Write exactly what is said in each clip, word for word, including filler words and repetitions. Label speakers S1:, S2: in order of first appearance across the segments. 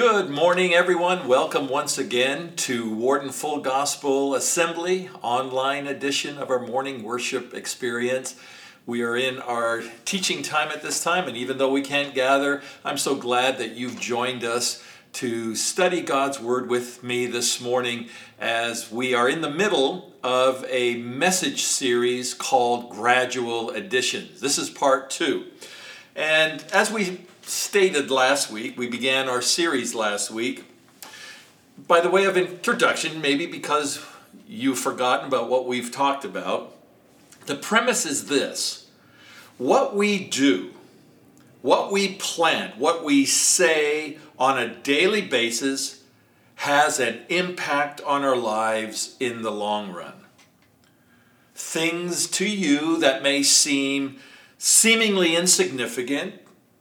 S1: Good morning, everyone. Welcome once again to Warden Full Gospel Assembly, online edition of our morning worship experience. We are in our teaching time at this time, and even though we can't gather, I'm so glad that you've joined us to study God's Word with me this morning as we are in the middle of a message series called Gradual Additions. This is part two. And as we stated last week, we began our series last week. By the way of introduction, maybe because you've forgotten about what we've talked about, the premise is this: what we do, what we plant, what we say on a daily basis has an impact on our lives in the long run. Things to you that may seem seemingly insignificant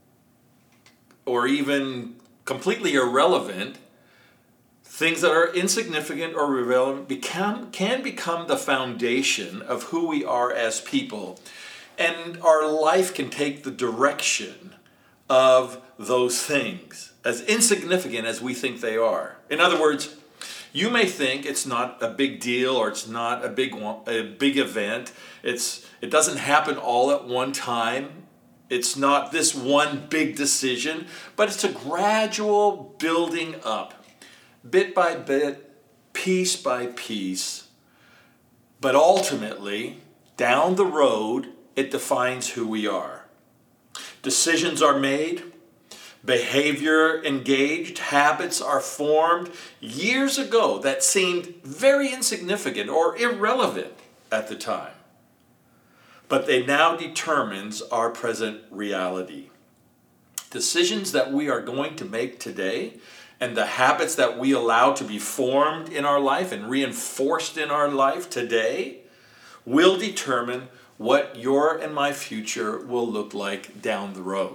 S1: or even completely irrelevant, things that are insignificant or irrelevant become, can become the foundation of who we are as people. And our life can take the direction of those things, as insignificant as we think they are. In other words, you may think it's not a big deal or it's not a big one, a big event. It's it doesn't happen all at one time. It's not this one big decision, but it's a gradual building up, bit by bit, piece by piece. But ultimately, down the road, it defines who we are. Decisions are made, behavior engaged, habits are formed years ago that seemed very insignificant or irrelevant at the time. But they now determines our present reality. Decisions that we are going to make today and the habits that we allow to be formed in our life and reinforced in our life today will determine what your and my future will look like down the road.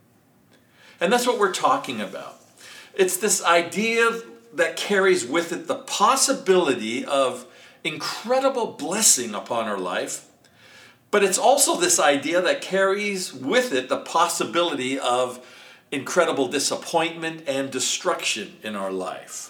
S1: And that's what we're talking about. It's this idea that carries with it the possibility of incredible blessing upon our life. But it's also this idea that carries with it the possibility of incredible disappointment and destruction in our life.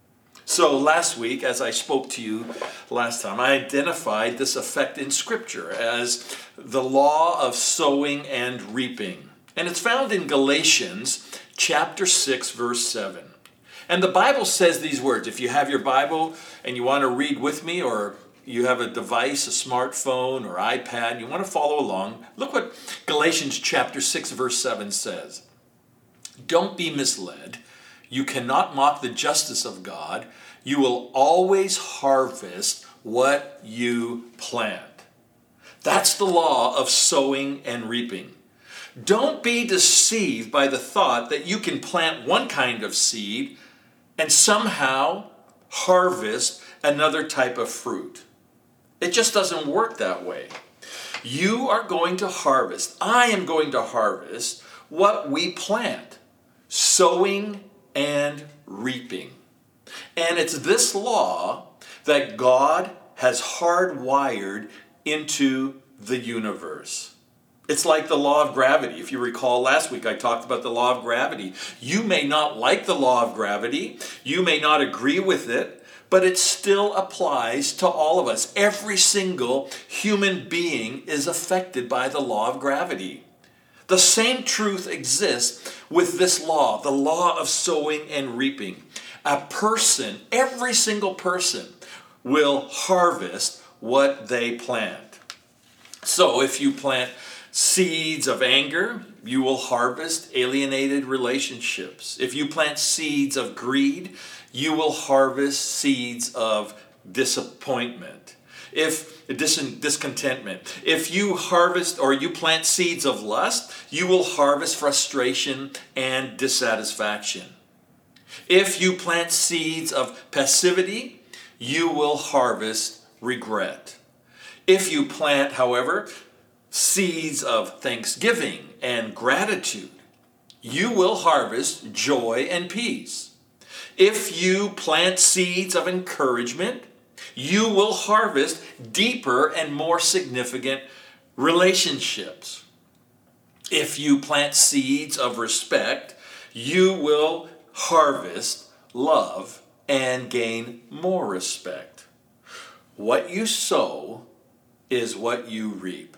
S1: So last week, as I spoke to you last time, I identified this effect in Scripture as the law of sowing and reaping. And it's found in Galatians chapter six, verse seven. And the Bible says these words. If you have your Bible and you want to read with me, or you have a device, a smartphone or iPad, you want to follow along, look what Galatians chapter six, verse seven says. Don't be misled. You cannot mock the justice of God. You will always harvest what you plant. That's the law of sowing and reaping. Don't be deceived by the thought that you can plant one kind of seed and somehow harvest another type of fruit. It just doesn't work that way. You are going to harvest, I am going to harvest what we plant, sowing and reaping. And it's this law that God has hardwired into the universe. It's like the law of gravity. If you recall last week, I talked about the law of gravity. You may not like the law of gravity. You may not agree with it. But it still applies to all of us. Every single human being is affected by the law of gravity. The same truth exists with this law, the law of sowing and reaping. A person, every single person, will harvest what they plant. So if you plant seeds of anger, you will harvest alienated relationships. If you plant seeds of greed, you will harvest seeds of disappointment. If dis- discontentment. If you harvest or you plant seeds of lust, you will harvest frustration and dissatisfaction. If you plant seeds of passivity, you will harvest regret. If you plant, however, seeds of thanksgiving and gratitude, you will harvest joy and peace. If you plant seeds of encouragement, you will harvest deeper and more significant relationships. If you plant seeds of respect, you will harvest love and gain more respect. What you sow is what you reap.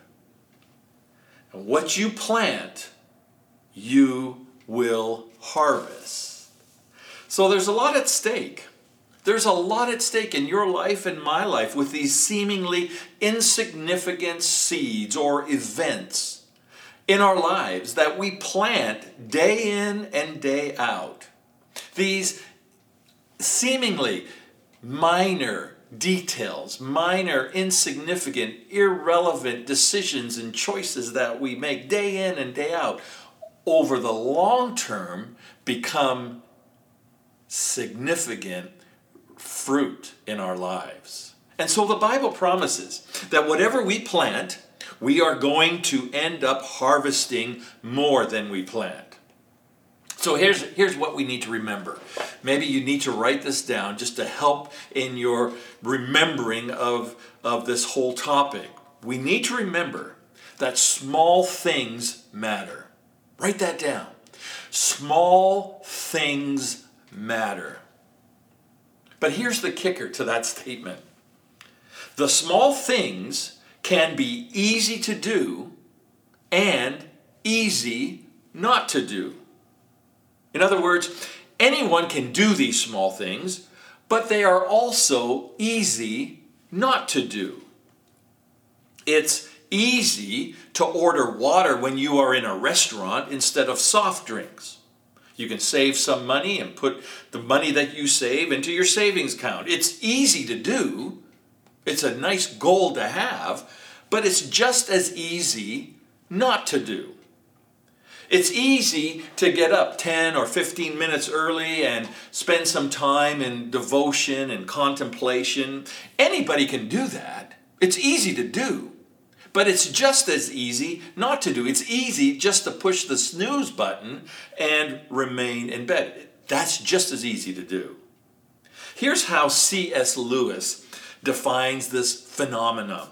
S1: And what you plant, you will harvest. So there's a lot at stake. There's a lot at stake in your life and my life with these seemingly insignificant seeds or events in our lives that we plant day in and day out. These seemingly minor details, minor, insignificant, irrelevant decisions and choices that we make day in and day out over the long term become significant fruit in our lives. And so the Bible promises that whatever we plant, we are going to end up harvesting more than we plant. So here's, here's what we need to remember. Maybe you need to write this down just to help in your remembering of, of this whole topic. We need to remember that small things matter. Write that down. Small things matter. But here's the kicker to that statement. The small things can be easy to do and easy not to do. In other words, anyone can do these small things, but they are also easy not to do. It's easy to order water when you are in a restaurant instead of soft drinks. You can save some money and put the money that you save into your savings account. It's easy to do. It's a nice goal to have, but it's just as easy not to do. It's easy to get up ten or fifteen minutes early and spend some time in devotion and contemplation. Anybody can do that. It's easy to do. But it's just as easy not to do. It's easy just to push the snooze button and remain in bed. That's just as easy to do. Here's how C S Lewis defines this phenomenon.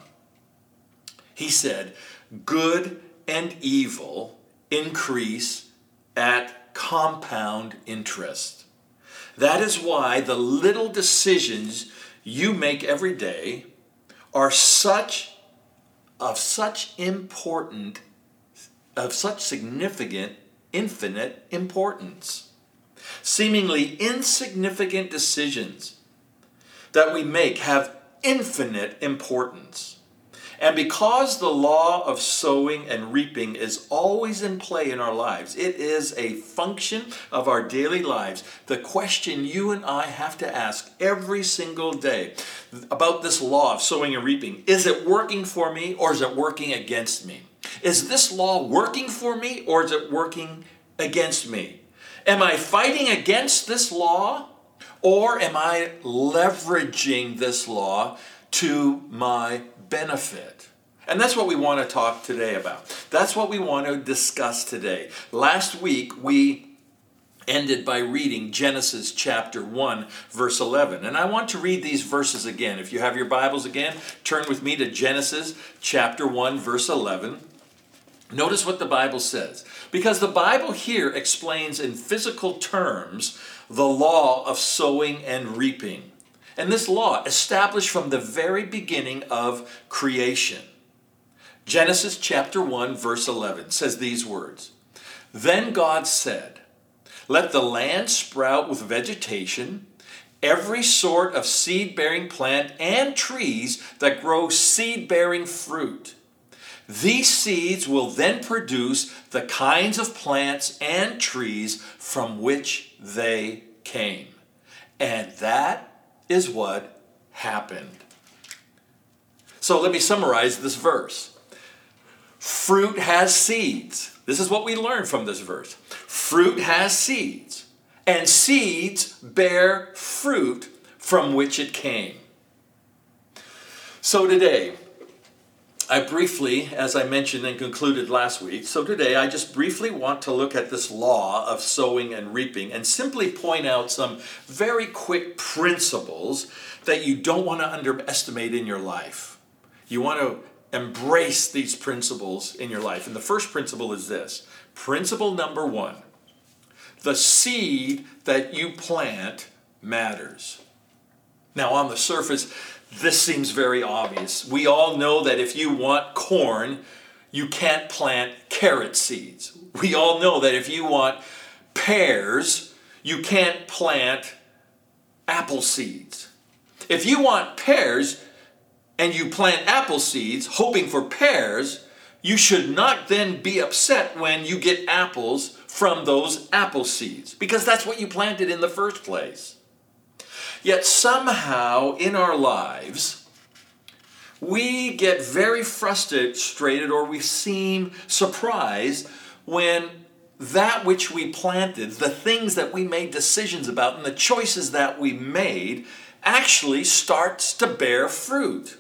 S1: He said, good and evil increase at compound interest. That is why the little decisions you make every day are such of such important, of such significant, infinite importance. Seemingly insignificant decisions that we make have infinite importance. And because the law of sowing and reaping is always in play in our lives, it is a function of our daily lives. The question you and I have to ask every single day about this law of sowing and reaping, is it working for me or is it working against me? Is this law working for me or is it working against me? Am I fighting against this law or am I leveraging this law to my benefit? And that's what we want to talk today about. That's what we want to discuss today. Last week we ended by reading Genesis chapter one, verse eleven. And I want to read these verses again. If you have your Bibles again, turn with me to Genesis chapter one, verse eleven. Notice what the Bible says. Because the Bible here explains in physical terms the law of sowing and reaping. And this law established from the very beginning of creation. Genesis chapter one, verse eleven says these words. Then God said, let the land sprout with vegetation, every sort of seed-bearing plant and trees that grow seed-bearing fruit. These seeds will then produce the kinds of plants and trees from which they came. And that is what happened. So let me summarize this verse. Fruit has seeds. This is what we learn from this verse. Fruit has seeds, and seeds bear fruit from which it came. So today, I briefly, as I mentioned and concluded last week, so today I just briefly want to look at this law of sowing and reaping and simply point out some very quick principles that you don't want to underestimate in your life. You want to embrace these principles in your life. And the first principle is this. Principle number one. The seed that you plant matters. Now, on the surface, this seems very obvious. We all know that if you want corn, you can't plant carrot seeds. We all know that if you want pears, you can't plant apple seeds. If you want pears and you plant apple seeds hoping for pears, you should not then be upset when you get apples from those apple seeds, because that's what you planted in the first place. Yet somehow in our lives, we get very frustrated, or we seem surprised when that which we planted, the things that we made decisions about and the choices that we made, actually starts to bear fruit.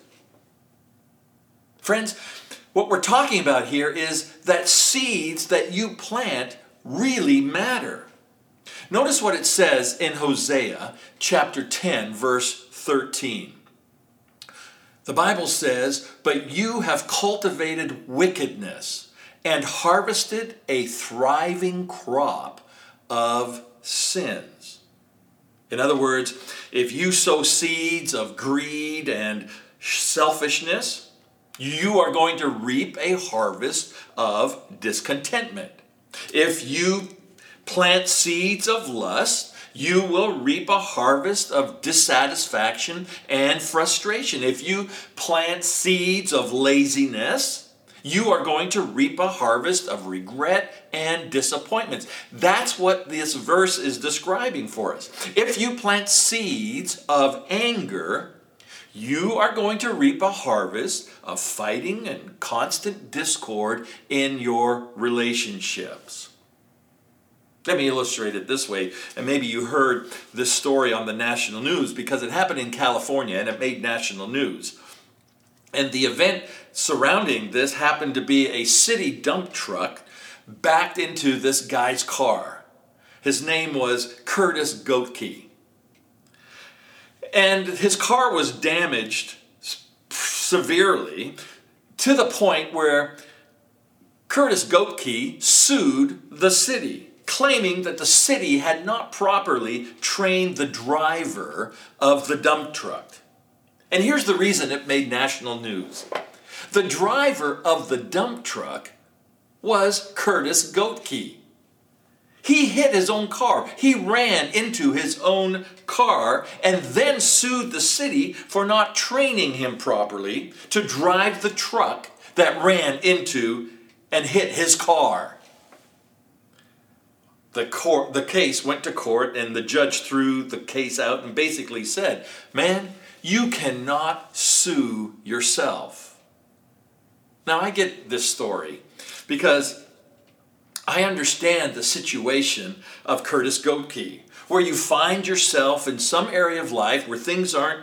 S1: Friends, what we're talking about here is that seeds that you plant really matter. Notice what it says in Hosea chapter ten, verse thirteen. The Bible says, "But you have cultivated wickedness and harvested a thriving crop of sins." In other words, if you sow seeds of greed and selfishness, you are going to reap a harvest of discontentment. If you plant seeds of lust, you will reap a harvest of dissatisfaction and frustration. If you plant seeds of laziness, you are going to reap a harvest of regret and disappointments. That's what this verse is describing for us. If you plant seeds of anger, you are going to reap a harvest of fighting and constant discord in your relationships. Let me illustrate it this way, and maybe you heard this story on the national news because it happened in California and it made national news. And the event surrounding this happened to be a city dump truck backed into this guy's car. His name was Curtis Goatkey. And his car was damaged severely to the point where Curtis Goatkey sued the city, claiming that the city had not properly trained the driver of the dump truck. And here's the reason it made national news. The driver of the dump truck was Curtis Goatkey. He hit his own car. He ran into his own car and then sued the city for not training him properly to drive the truck that ran into and hit his car. The court, the case went to court, and the judge threw the case out and basically said, "Man, you cannot sue yourself." Now, I get this story because I understand the situation of Curtis Goatkey, where you find yourself in some area of life where things aren't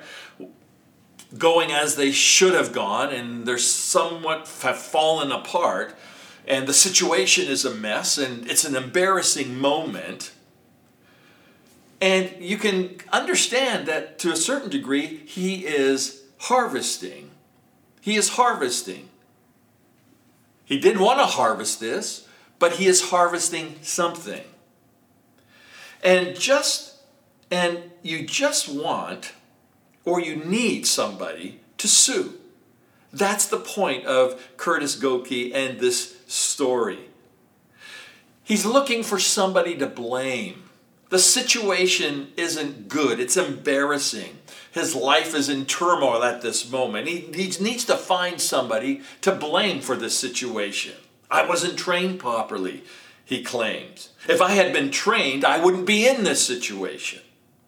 S1: going as they should have gone, and they're somewhat have fallen apart, and the situation is a mess, and it's an embarrassing moment. And you can understand that to a certain degree, he is harvesting. He is harvesting. He didn't want to harvest this, but he is harvesting something. And just, and you just want, or you need somebody to sue. That's the point of Curtis Goatkey and this story. He's looking for somebody to blame. The situation isn't good. It's embarrassing. His life is in turmoil at this moment. He, he needs to find somebody to blame for this situation. I wasn't trained properly, he claims. If I had been trained, I wouldn't be in this situation.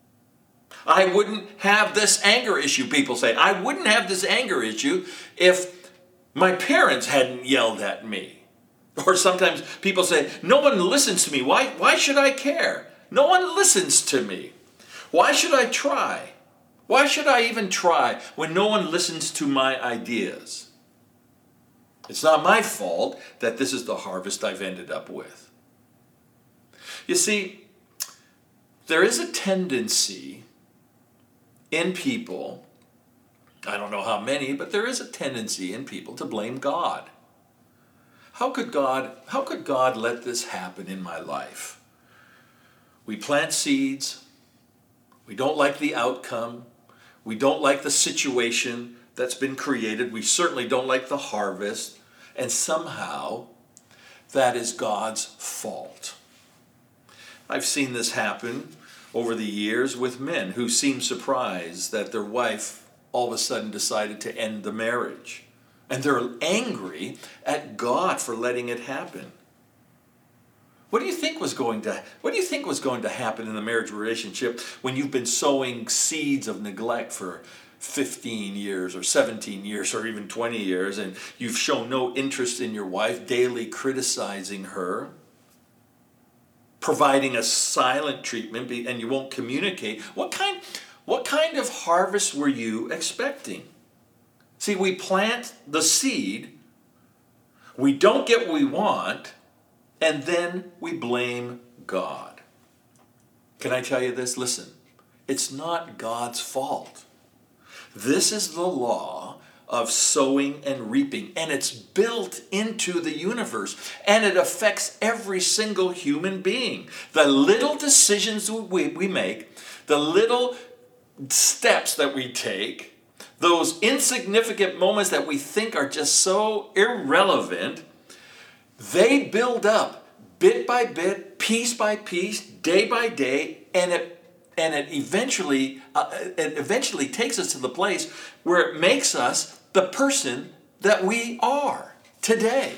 S1: I wouldn't have this anger issue, people say. I wouldn't have this anger issue if my parents hadn't yelled at me. Or sometimes people say, no one listens to me. Why, why should I care? No one listens to me. Why should I try? Why should I even try when no one listens to my ideas? It's not my fault that this is the harvest I've ended up with. You see, there is a tendency in people, I don't know how many, but there is a tendency in people to blame God. How could God, how could God let this happen in my life? We plant seeds. We don't like the outcome. We don't like the situation that's been created. We certainly don't like the harvest. And somehow, that is God's fault. I've seen this happen over the years with men who seem surprised that their wife all of a sudden decided to end the marriage. And they're angry at God for letting it happen. What do you think was going to what do you think was going to happen in the marriage relationship when you've been sowing seeds of neglect for fifteen years or seventeen years or even twenty years, and you've shown no interest in your wife, daily criticizing her, providing a silent treatment, and you won't communicate? What kind what kind of harvest were you expecting? See, we plant the seed, we don't get what we want, and then we blame God. Can I tell you this? Listen, it's not God's fault. This is the law of sowing and reaping, and it's built into the universe, and it affects every single human being. The little decisions we, we make, the little steps that we take, those insignificant moments that we think are just so irrelevant, they build up bit by bit, piece by piece, day by day, and it and it eventually uh, it eventually takes us to the place where it makes us the person that we are today.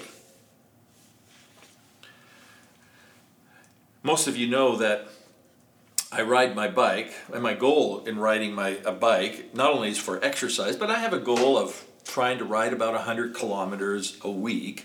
S1: Most of you know that I ride my bike, and my goal in riding my a bike not only is for exercise, but I have a goal of trying to ride about one hundred kilometers a week.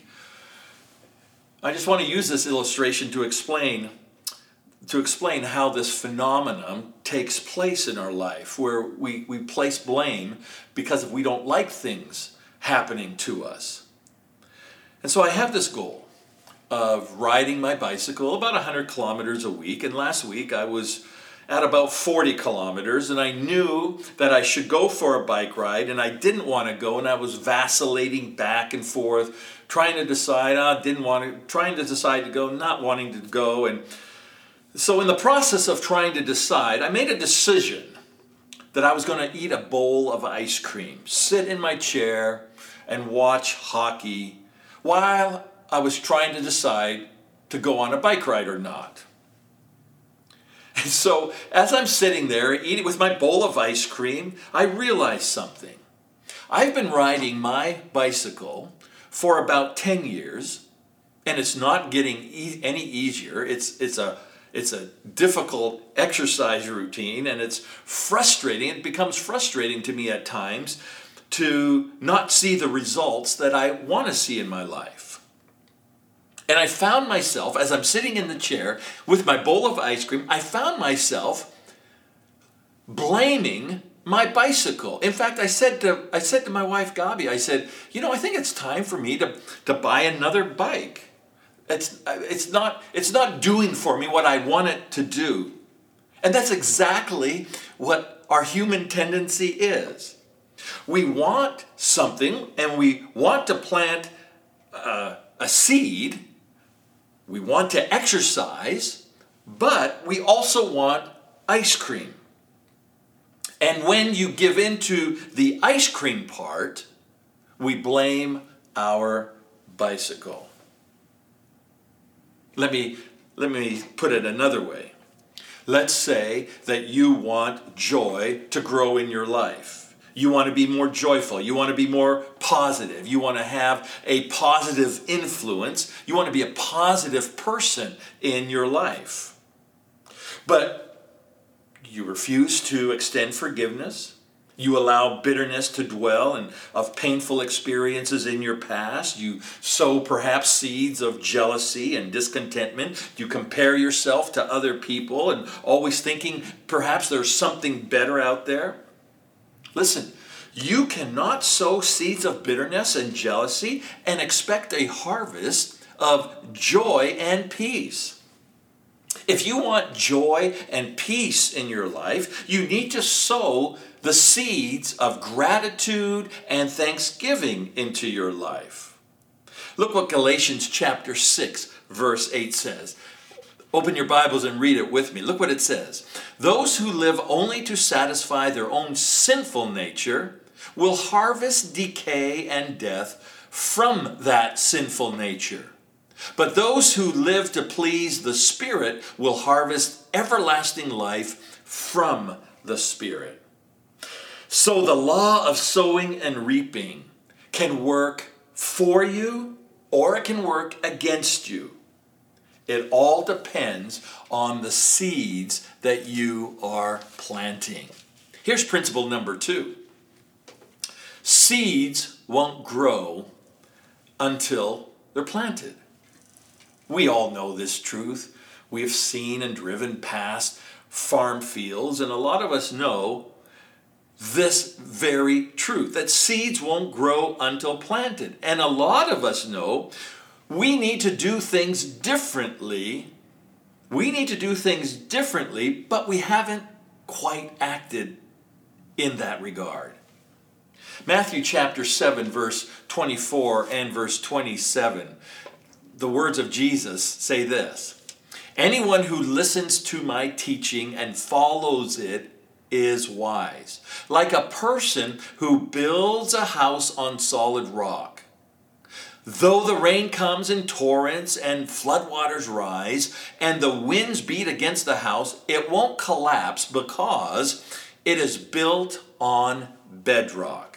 S1: I just want to use this illustration to explain to explain how this phenomenon takes place in our life, where we, we place blame because we don't like things happening to us. And so I have this goal of riding my bicycle about one hundred kilometers a week, and last week I was at about forty kilometers, and I knew that I should go for a bike ride, and I didn't want to go, and I was vacillating back and forth, trying to decide, I uh, didn't want to, trying to decide to go, not wanting to go. And so in the process of trying to decide, I made a decision that I was going to eat a bowl of ice cream, sit in my chair, and watch hockey while I was trying to decide to go on a bike ride or not. And so as I'm sitting there eating with my bowl of ice cream, I realized something. I've been riding my bicycle for about ten years, and it's not getting e- any easier. It's it's a it's a difficult exercise routine, and it's frustrating. It becomes frustrating to me at times to not see the results that I want to see in my life. And I found myself, as I'm sitting in the chair with my bowl of ice cream, I found myself blaming my bicycle. In fact, I said to I said to my wife, Gabi, I said, you know, I think it's time for me to, to buy another bike. It's it's not it's not doing for me what I want it to do. And that's exactly what our human tendency is. We want something, and we want to plant uh, a seed. We want to exercise, but we also want ice cream. And when you give in to the ice cream part, we blame our bicycle. Let me, let me put it another way. Let's say that you want joy to grow in your life. You want to be more joyful. You want to be more positive. You want to have a positive influence. You want to be a positive person in your life. But you refuse to extend forgiveness. You allow bitterness to dwell and of painful experiences in your past. You sow perhaps seeds of jealousy and discontentment. You compare yourself to other people and always thinking perhaps there's something better out there. Listen, you cannot sow seeds of bitterness and jealousy and expect a harvest of joy and peace. If you want joy and peace in your life, you need to sow the seeds of gratitude and thanksgiving into your life. Look what Galatians chapter six, verse eight says. Open your Bibles and read it with me. Look what it says. Those who live only to satisfy their own sinful nature will harvest decay and death from that sinful nature. But those who live to please the Spirit will harvest everlasting life from the Spirit. So the law of sowing and reaping can work for you or it can work against you. It all depends on the seeds that you are planting. Here's principle number two. Seeds won't grow until they're planted. We all know this truth. We have seen and driven past farm fields, and a lot of us know this very truth, that seeds won't grow until planted. And a lot of us know we need to do things differently. We need to do things differently, but we haven't quite acted in that regard. Matthew chapter seven, verse twenty-four and verse twenty-seven. The words of Jesus say this: anyone who listens to my teaching and follows it is wise, like a person who builds a house on solid rock. Though the rain comes in torrents and floodwaters rise, and the winds beat against the house, it won't collapse because it is built on bedrock.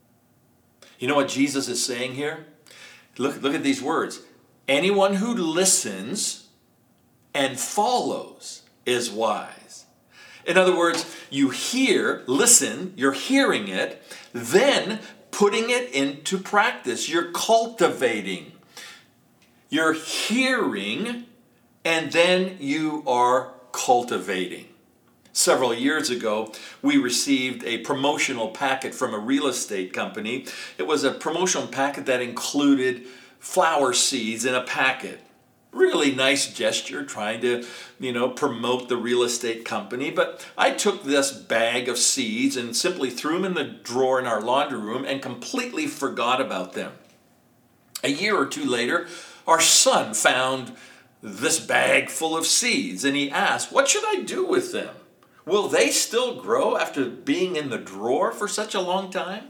S1: You know what Jesus is saying here? Look, look at these words. Anyone who listens and follows is wise. In other words, you hear, listen, you're hearing it, then putting it into practice. You're cultivating. You're hearing, and then you are cultivating. Several years ago, we received a promotional packet from a real estate company. It was a promotional packet that included flower seeds in a packet. Really nice gesture, trying to, you know, promote the real estate company. But I took this bag of seeds and simply threw them in the drawer in our laundry room and completely forgot about them. A year or two later, our son found this bag full of seeds, and he asked, "What should I do with them? Will they still grow after being in the drawer for such a long time?"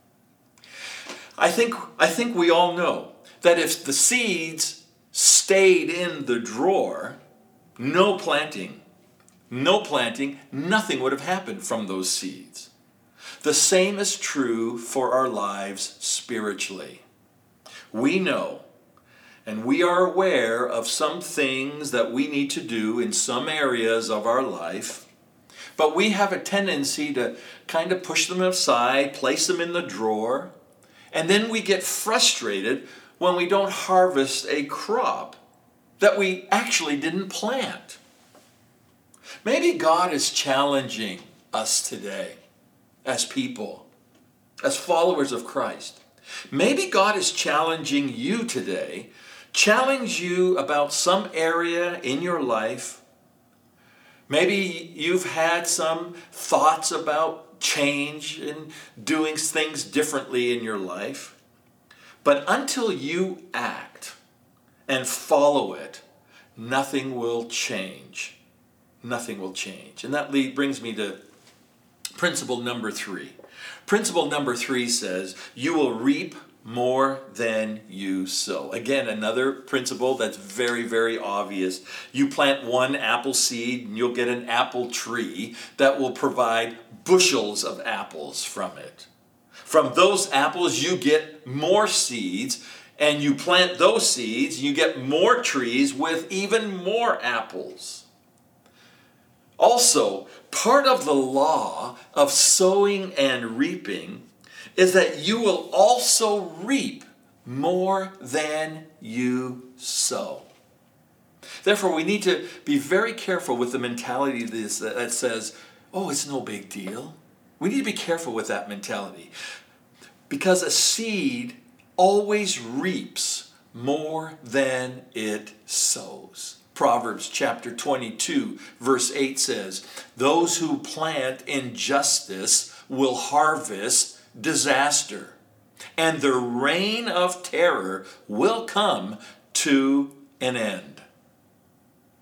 S1: I think, I think we all know that if the seeds stayed in the drawer, no planting, no planting, nothing would have happened from those seeds. The same is true for our lives spiritually. We know and we are aware of some things that we need to do in some areas of our life, but we have a tendency to kind of push them aside, place them in the drawer, and then we get frustrated when we don't harvest a crop that we actually didn't plant. Maybe God is challenging us today as people, as followers of Christ. Maybe God is challenging you today, challenge you about some area in your life. Maybe you've had some thoughts about change and doing things differently in your life. But until you act and follow it, nothing will change. Nothing will change. And that lead, brings me to principle number three. Principle number three says, you will reap more than you sow. Again, another principle that's very, very obvious. You plant one apple seed and you'll get an apple tree that will provide bushels of apples from it. From those apples, you get more seeds, and you plant those seeds, you get more trees with even more apples. Also, part of the law of sowing and reaping is that you will also reap more than you sow. Therefore, we need to be very careful with the mentality of this that says, oh, it's no big deal. We need to be careful with that mentality, because a seed always reaps more than it sows. Proverbs chapter twenty-two, verse eight says, those who plant injustice will harvest disaster, and the reign of terror will come to an end.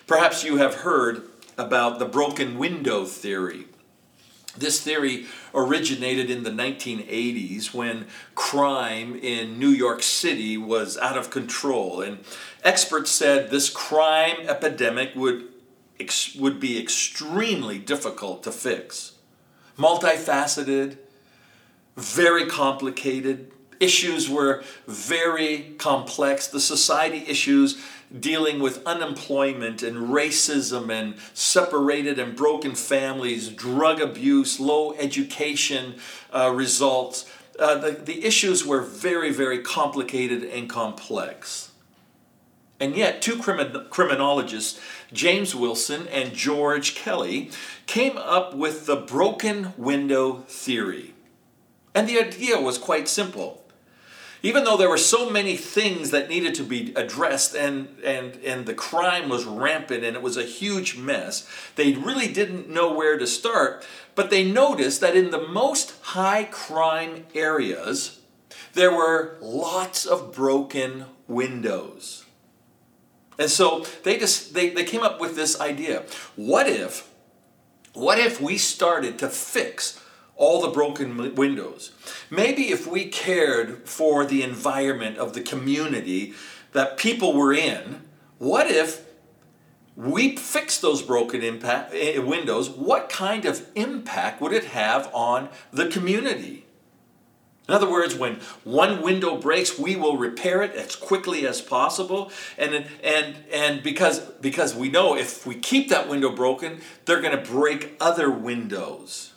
S1: Perhaps you have heard about the broken window theory. This theory originated in the nineteen eighties when crime in New York City was out of control. And experts said this crime epidemic would, ex- would be extremely difficult to fix. Multifaceted, very complicated. Issues were very complex. The society issues dealing with unemployment and racism and separated and broken families, drug abuse, low education uh, results. Uh, the, the issues were very, very complicated and complex. And yet, two crimin- criminologists, James Wilson and George Kelly, came up with the broken window theory. And the idea was quite simple. Even though there were so many things that needed to be addressed and, and, and the crime was rampant and it was a huge mess, they really didn't know where to start. But they noticed that in the most high crime areas, there were lots of broken windows. And so they just they, they came up with this idea. What if, what if we started to fix all the broken windows? Maybe if we cared for the environment of the community that people were in, what if we fixed those broken impact, windows? What kind of impact would it have on the community? In other words, when one window breaks, we will repair it as quickly as possible. And, and, and because, because we know if we keep that window broken, they're going to break other windows.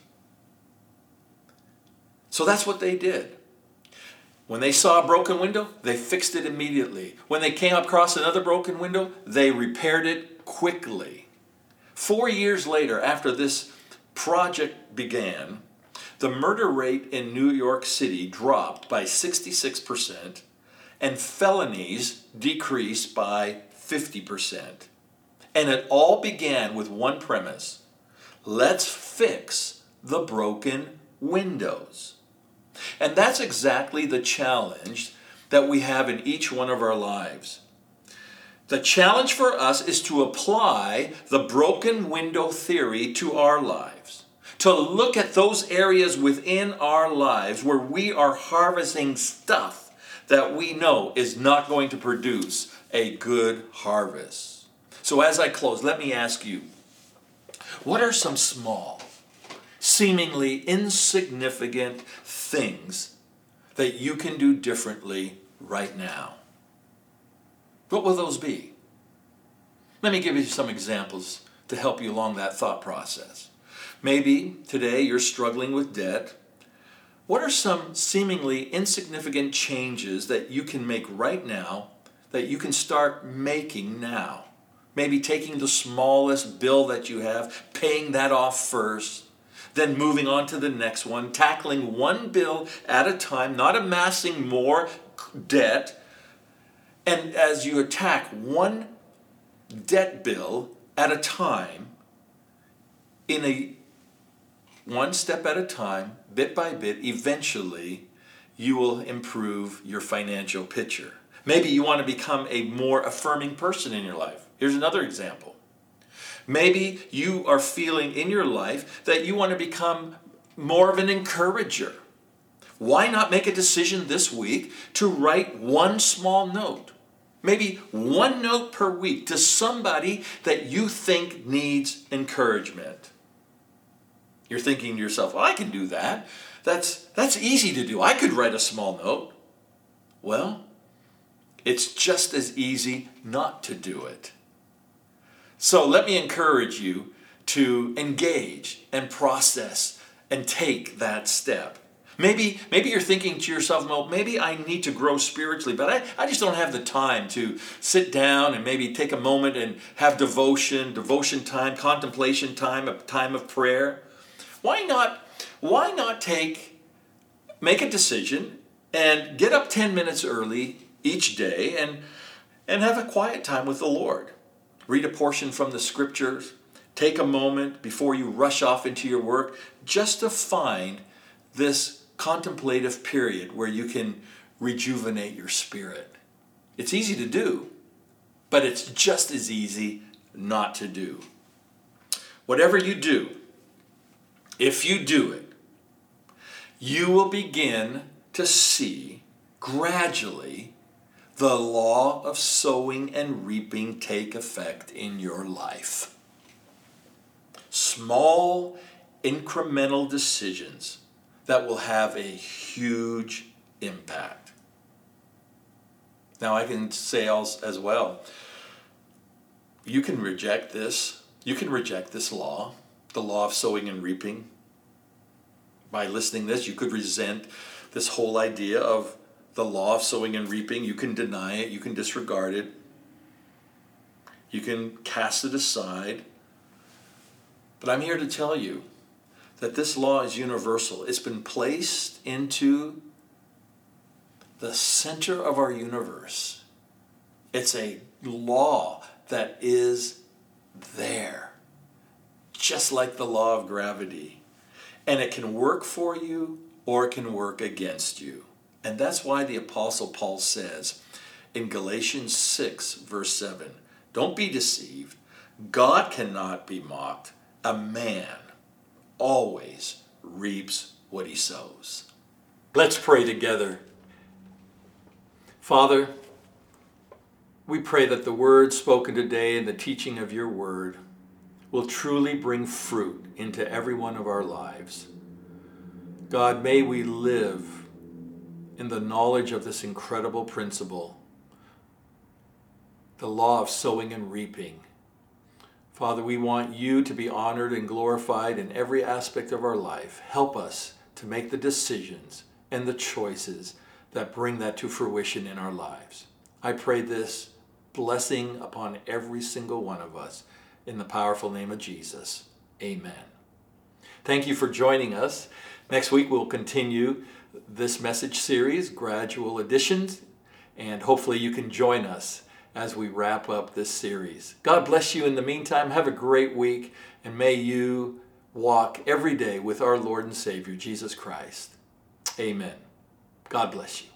S1: So that's what they did. When they saw a broken window, they fixed it immediately. When they came across another broken window, they repaired it quickly. Four years later, after this project began, the murder rate in New York City dropped by sixty-six percent and felonies decreased by fifty percent. And it all began with one premise. Let's fix the broken windows. And that's exactly the challenge that we have in each one of our lives. The challenge for us is to apply the broken window theory to our lives. To look at those areas within our lives where we are harvesting stuff that we know is not going to produce a good harvest. So as I close, let me ask you, what are some small, seemingly insignificant things that you can do differently right now? What will those be? Let me give you some examples to help you along that thought process. Maybe today you're struggling with debt. What are some seemingly insignificant changes that you can make right now, that you can start making now? Maybe taking the smallest bill that you have, paying that off first, then moving on to the next one, tackling one bill at a time, not amassing more debt. And as you attack one debt bill at a time, in a one step at a time, bit by bit, eventually you will improve your financial picture. Maybe you want to become a more affirming person in your life. Here's another example. Maybe you are feeling in your life that you want to become more of an encourager. Why not make a decision this week to write one small note? Maybe one note per week to somebody that you think needs encouragement. You're thinking to yourself, well, I can do that. That's, that's easy to do. I could write a small note. Well, it's just as easy not to do it. So let me encourage you to engage and process and take that step. Maybe, maybe you're thinking to yourself, well, maybe I need to grow spiritually, but I, I just don't have the time to sit down and maybe take a moment and have devotion, devotion time, contemplation time, a time of prayer. Why not, why not take, make a decision and get up ten minutes early each day and, and have a quiet time with the Lord? Read a portion from the scriptures. Take a moment before you rush off into your work just to find this contemplative period where you can rejuvenate your spirit. It's easy to do, but it's just as easy not to do. Whatever you do, if you do it, you will begin to see gradually the law of sowing and reaping take effect in your life. Small, incremental decisions that will have a huge impact. Now, I can say as well, you can reject this. You can reject this law, the law of sowing and reaping. By listening to this, you could resent this whole idea of the law of sowing and reaping. You can deny it. You can disregard it. You can cast it aside. But I'm here to tell you that this law is universal. It's been placed into the center of our universe. It's a law that is there, just like the law of gravity. And it can work for you or it can work against you. And that's why the Apostle Paul says in Galatians six, verse seven, don't be deceived. God cannot be mocked. A man always reaps what he sows. Let's pray together. Father, we pray that the word spoken today and the teaching of your word will truly bring fruit into every one of our lives. God, may we live in the knowledge of this incredible principle, the law of sowing and reaping. Father, we want you to be honored and glorified in every aspect of our life. Help us to make the decisions and the choices that bring that to fruition in our lives. I pray this blessing upon every single one of us in the powerful name of Jesus. Amen. Thank you for joining us. Next week we'll continue this message series, Gradual Additions, and hopefully you can join us as we wrap up this series. God bless you in the meantime. Have a great week, and may you walk every day with our Lord and Savior, Jesus Christ. Amen. God bless you.